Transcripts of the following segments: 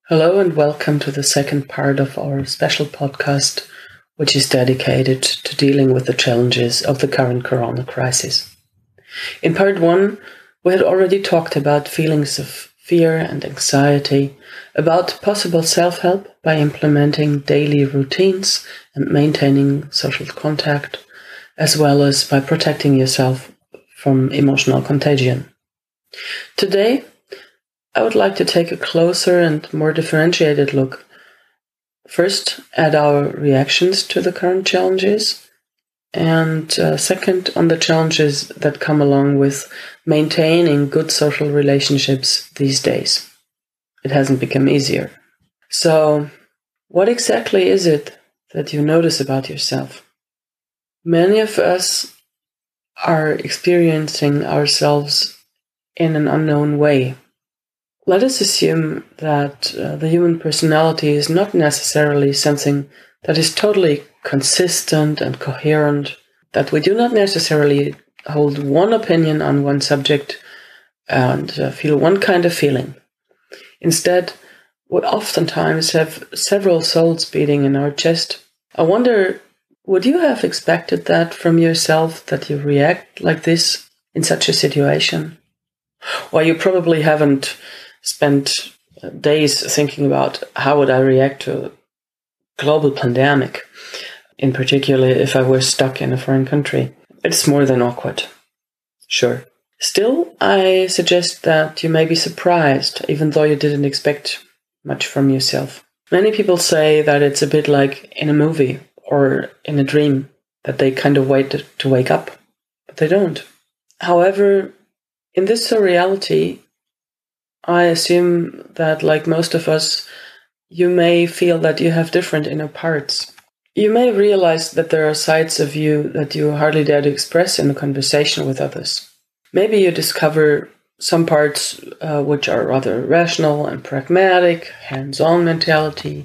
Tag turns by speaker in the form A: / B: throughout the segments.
A: Hello and welcome to the second part of our special podcast, which is dedicated to dealing with the challenges of the current corona crisis. In part one, we had already talked about feelings of fear and anxiety, about possible self-help by implementing daily routines and maintaining social contact, as well as by protecting yourself from emotional contagion. Today, I would like to take a closer and more differentiated look. First, at our reactions to the current challenges, and second, on the challenges that come along with maintaining good social relationships these days. It hasn't become easier. So, what exactly is it that you notice about yourself? Many of us are experiencing ourselves in an unknown way. Let us assume that the human personality is not necessarily something that is totally consistent and coherent, that we do not necessarily hold one opinion on one subject and feel one kind of feeling. Instead, we oftentimes have several souls beating in our chest. I wonder, would you have expected that from yourself, that you react like this in such a situation? Well, you probably haven't spent days thinking about how would I react to a global pandemic, in particular if I were stuck in a foreign country. It's more than awkward. Sure. Still, I suggest that you may be surprised, even though you didn't expect much from yourself. Many people say that it's a bit like in a movie or in a dream, that they kind of wait to wake up, but they don't. However, in this reality, I assume that, like most of us, you may feel that you have different inner parts. You may realize that there are sides of you that you hardly dare to express in a conversation with others. Maybe you discover some parts which are rather rational and pragmatic, hands-on mentality.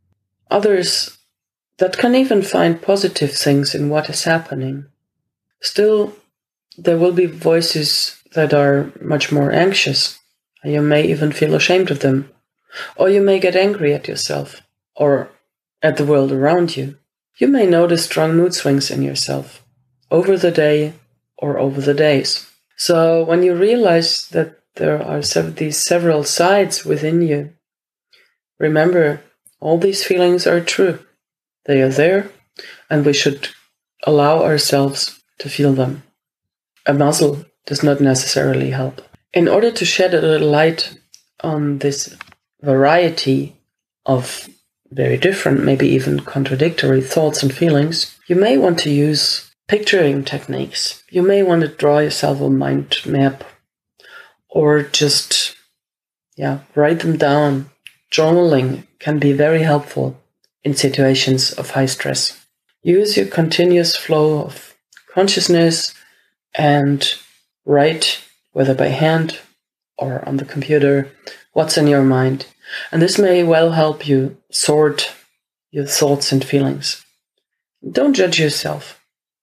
A: Others that can even find positive things in what is happening. Still, there will be voices that are much more anxious. You may even feel ashamed of them. Or you may get angry at yourself, or at the world around you. You may notice strong mood swings in yourself, over the day or over the days. So when you realize that there are these several sides within you, remember, all these feelings are true. They are there, and we should allow ourselves to feel them. A muzzle does not necessarily help. In order to shed a little light on this variety of very different, maybe even contradictory thoughts and feelings, you may want to use picturing techniques. You may want to draw yourself a mind map or just write them down. Journaling can be very helpful in situations of high stress. Use your continuous flow of consciousness and write, whether by hand or on the computer, what's in your mind. And this may well help you sort your thoughts and feelings. Don't judge yourself.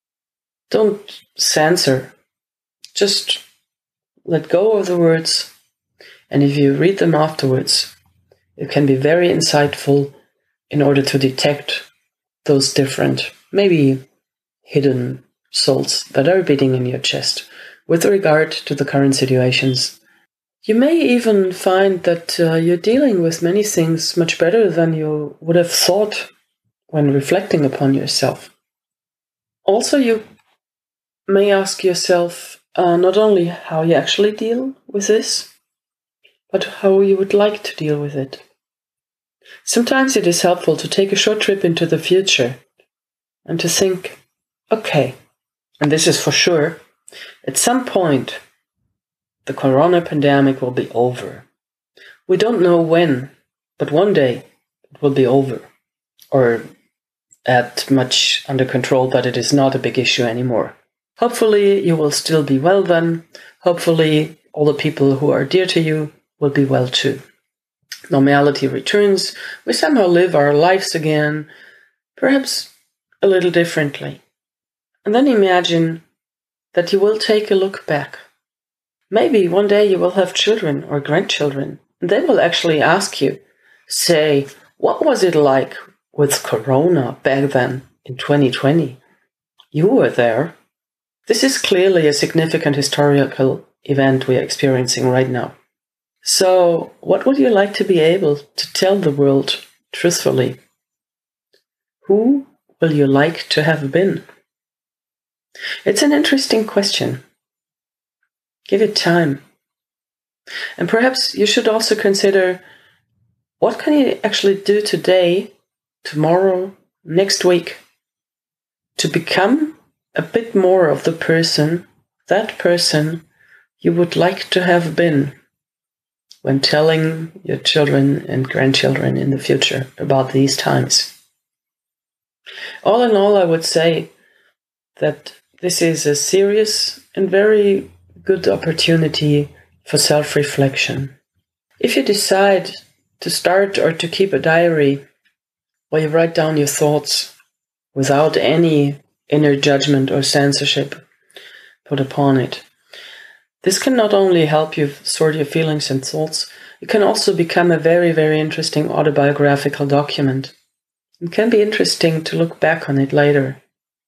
A: Don't censor. Just let go of the words. And if you read them afterwards, it can be very insightful in order to detect those different, maybe hidden souls that are beating in your chest with regard to the current situations. You may even find that you're dealing with many things much better than you would have thought when reflecting upon yourself. Also, you may ask yourself not only how you actually deal with this, but how you would like to deal with it. Sometimes it is helpful to take a short trip into the future and to think, okay, and this is for sure, at some point, the corona pandemic will be over. We don't know when, but one day it will be over. Or at much under control, but it is not a big issue anymore. Hopefully you will still be well then. Hopefully all the people who are dear to you will be well too. Normality returns. We somehow live our lives again, perhaps a little differently. And then imagine that you will take a look back. Maybe one day you will have children or grandchildren, and they will actually ask you, say, what was it like with Corona back then in 2020? You were there. This is clearly a significant historical event we are experiencing right now. So, what would you like to be able to tell the world truthfully? Who will you like to have been? It's an interesting question. Give it time. And perhaps you should also consider, what can you actually do today, tomorrow, next week, to become a bit more of that person you would like to have been when telling your children and grandchildren in the future about these times. All in all, I would say that this is a serious and very good opportunity for self-reflection. If you decide to start or to keep a diary where you write down your thoughts without any inner judgment or censorship put upon it, this can not only help you sort your feelings and thoughts, it can also become a very, very interesting autobiographical document. It can be interesting to look back on it later.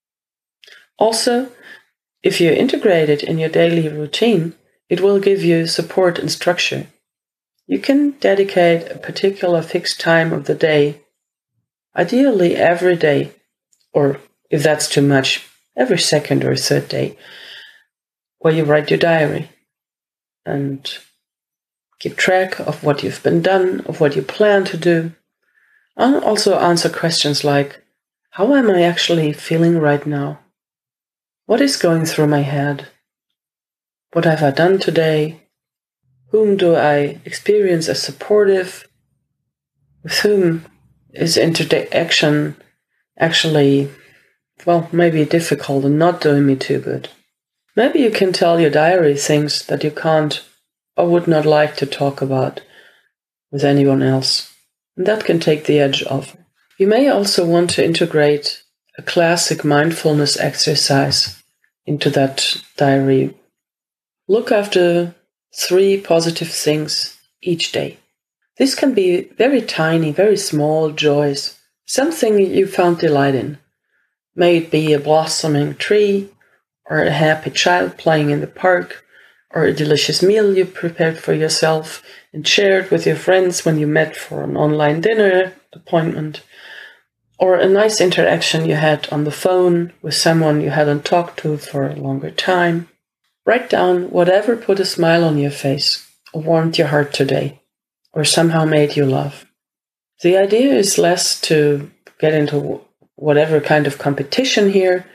A: Also, if you integrate it in your daily routine, it will give you support and structure. You can dedicate a particular fixed time of the day, ideally every day, or if that's too much, every second or third day, where you write your diary and keep track of what you've been done, of what you plan to do, and also answer questions like, how am I actually feeling right now? What is going through my head? What have I done today? Whom do I experience as supportive? With whom is interaction actually, maybe difficult and not doing me too good? Maybe you can tell your diary things that you can't or would not like to talk about with anyone else. And that can take the edge off. You may also want to integrate a classic mindfulness exercise into that diary. Look after 3 positive things each day. This can be very tiny, very small joys, something you found delight in. May it be a blossoming tree, or a happy child playing in the park, or a delicious meal you prepared for yourself and shared with your friends when you met for an online dinner appointment, or a nice interaction you had on the phone with someone you hadn't talked to for a longer time. Write down whatever put a smile on your face, or warmed your heart today, or somehow made you laugh. The idea is less to get into whatever kind of competition here.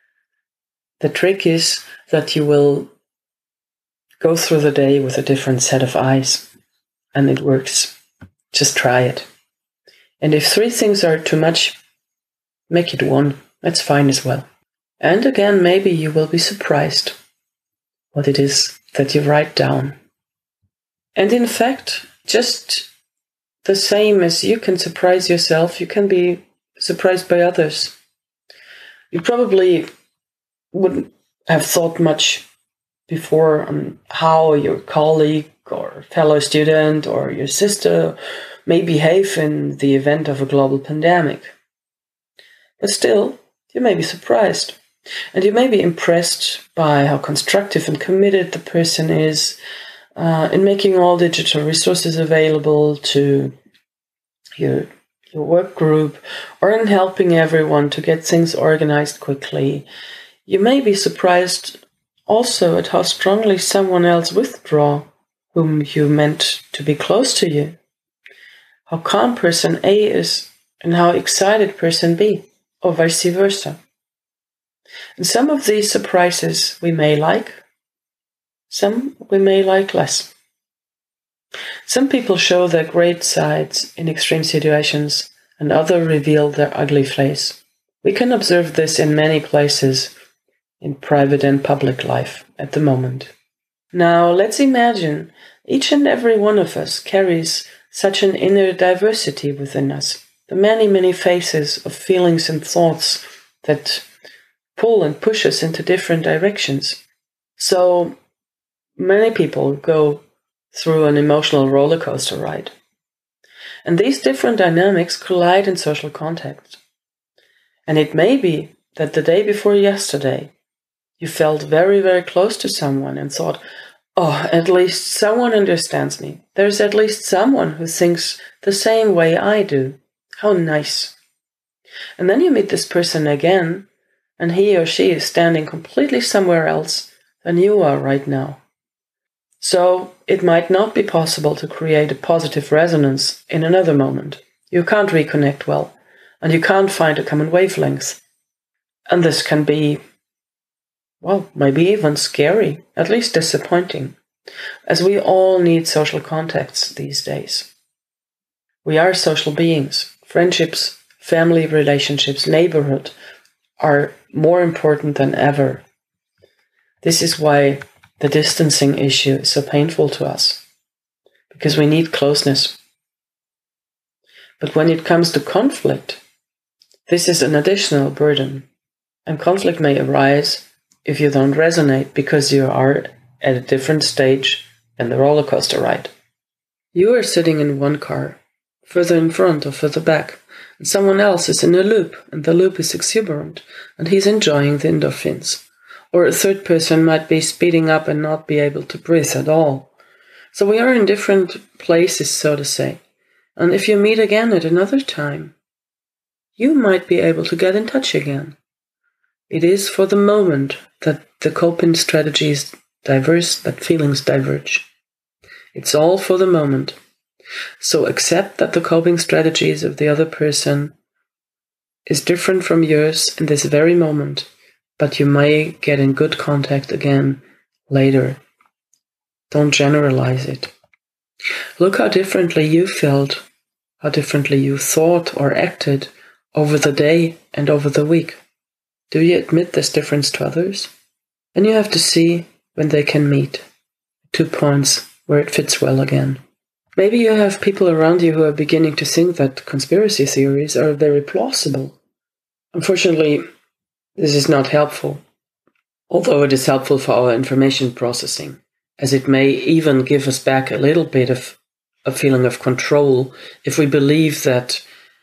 A: The trick is that you will go through the day with a different set of eyes, and it works. Just try it. And if 3 things are too much, make it 1. That's fine as well. And again, maybe you will be surprised what it is that you write down. And in fact, just the same as you can surprise yourself, you can be surprised by others. You probably wouldn't have thought much before on how your colleague or fellow student or your sister may behave in the event of a global pandemic. But still, you may be surprised. And you may be impressed by how constructive and committed the person is in making all digital resources available to your work group, or in helping everyone to get things organized quickly. You may be surprised also at how strongly someone else withdraw whom you meant to be close to you. How calm person A is and how excited person B, or vice versa. And some of these surprises we may like, some we may like less. Some people show their great sides in extreme situations, and others reveal their ugly face. We can observe this in many places in private and public life at the moment. Now, let's imagine each and every one of us carries such an inner diversity within us, the many, many faces of feelings and thoughts that pull and push us into different directions. So many people go through an emotional roller coaster ride. And these different dynamics collide in social contact. And it may be that the day before yesterday, you felt very, very close to someone and thought, oh, at least someone understands me. There's at least someone who thinks the same way I do. How nice. And then you meet this person again, and he or she is standing completely somewhere else than you are right now. So it might not be possible to create a positive resonance in another moment. You can't reconnect well, and you can't find a common wavelength. And this can be, well, maybe even scary, at least disappointing, as we all need social contacts these days. We are social beings. Friendships, family relationships, neighborhood are more important than ever. This is why the distancing issue is so painful to us, because we need closeness. But when it comes to conflict, this is an additional burden, and conflict may arise if you don't resonate because you are at a different stage in the roller coaster ride. You are sitting in one car, further in front or further back, and someone else is in a loop, and the loop is exuberant, and he's enjoying the endorphins. Or a third person might be speeding up and not be able to breathe at all. So we are in different places, so to say. And if you meet again at another time, you might be able to get in touch again. It is for the moment that the coping strategies diverse, that feelings diverge. It's all for the moment. So accept that the coping strategies of the other person is different from yours in this very moment, but you may get in good contact again later. Don't generalize it. Look how differently you felt, how differently you thought or acted over the day and over the week. Do you admit this difference to others? And you have to see when they can meet. 2 points where it fits well again. Maybe you have people around you who are beginning to think that conspiracy theories are very plausible. Unfortunately, this is not helpful, although it is helpful for our information processing, as it may even give us back a little bit of a feeling of control if we believe that,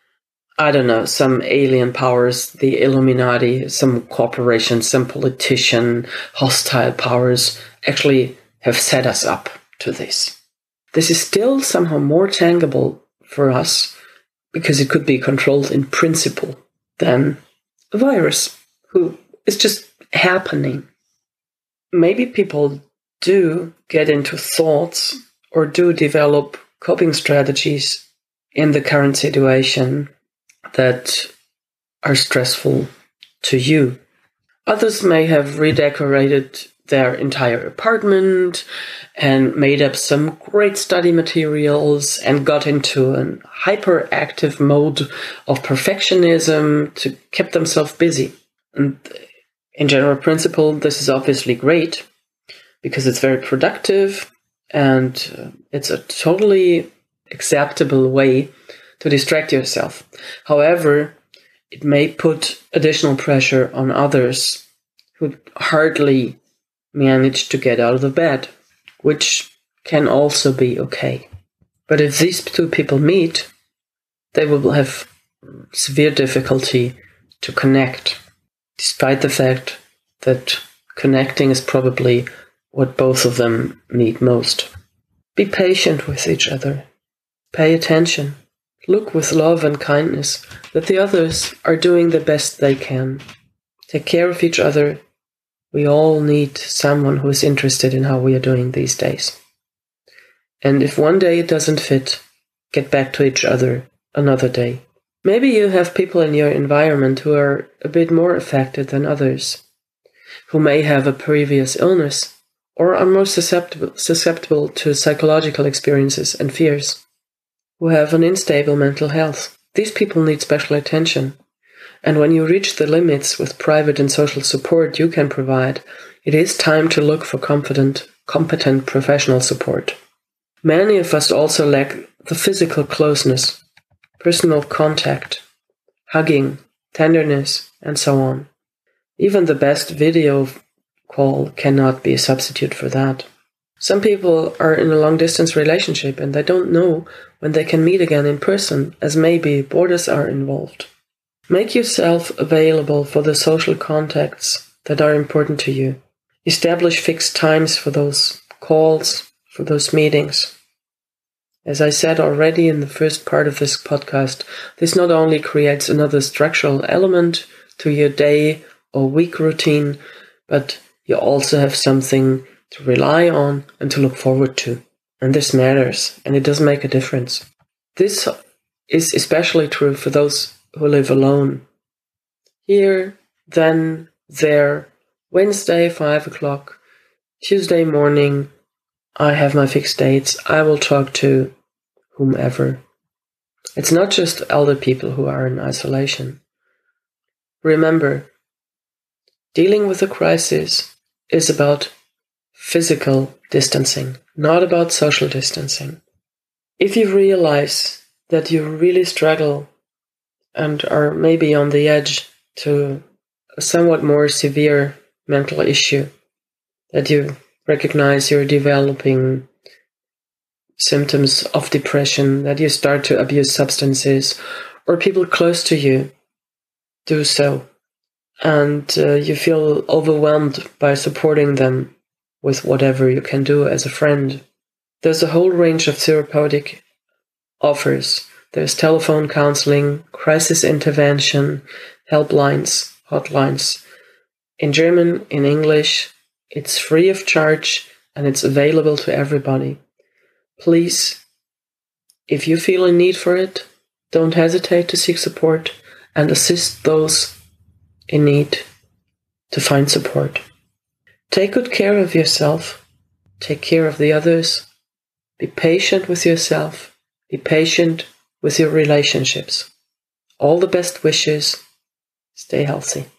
A: I don't know, some alien powers, the Illuminati, some corporation, some politician, hostile powers actually have set us up to this. This is still somehow more tangible for us because it could be controlled in principle than a virus who is just happening. Maybe people do get into thoughts or do develop coping strategies in the current situation that are stressful to you. Others may have redecorated their entire apartment and made up some great study materials and got into an hyperactive mode of perfectionism to keep themselves busy. And in general principle, this is obviously great because it's very productive and it's a totally acceptable way to distract yourself. However, it may put additional pressure on others who hardly manage to get out of the bed, which can also be okay. But if these two people meet, they will have severe difficulty to connect, despite the fact that connecting is probably what both of them need most. Be patient with each other. Pay attention. Look with love and kindness that the others are doing the best they can. Take care of each other. We all need someone who is interested in how we are doing these days. And if one day it doesn't fit, get back to each other another day. Maybe you have people in your environment who are a bit more affected than others, who may have a previous illness or are more susceptible to psychological experiences and fears, who have an unstable mental health. These people need special attention. And when you reach the limits with private and social support you can provide, it is time to look for competent professional support. Many of us also lack the physical closeness, personal contact, hugging, tenderness, and so on. Even the best video call cannot be a substitute for that. Some people are in a long-distance relationship and they don't know when they can meet again in person, as maybe borders are involved. Make yourself available for the social contacts that are important to you. Establish fixed times for those calls, for those meetings. As I said already in the first part of this podcast, this not only creates another structural element to your day or week routine, but you also have something to rely on and to look forward to. And this matters, and it does make a difference. This is especially true for those who live alone. Here, then, there, Wednesday, 5 o'clock, Tuesday morning, I have my fixed dates. I will talk to whomever. It's not just elder people who are in isolation. Remember, dealing with a crisis is about physical distancing, not about social distancing. If you realize that you really struggle and are maybe on the edge to a somewhat more severe mental issue, that you recognize you're developing symptoms of depression, that you start to abuse substances, or people close to you do so, and you feel overwhelmed by supporting them with whatever you can do as a friend. There's a whole range of therapeutic offers. There's telephone counseling, crisis intervention, helplines, hotlines. In German, in English, it's free of charge and it's available to everybody. Please, if you feel a need for it, don't hesitate to seek support and assist those in need to find support. Take good care of yourself. Take care of the others. Be patient with yourself. Be patient with your relationships. All the best wishes. Stay healthy.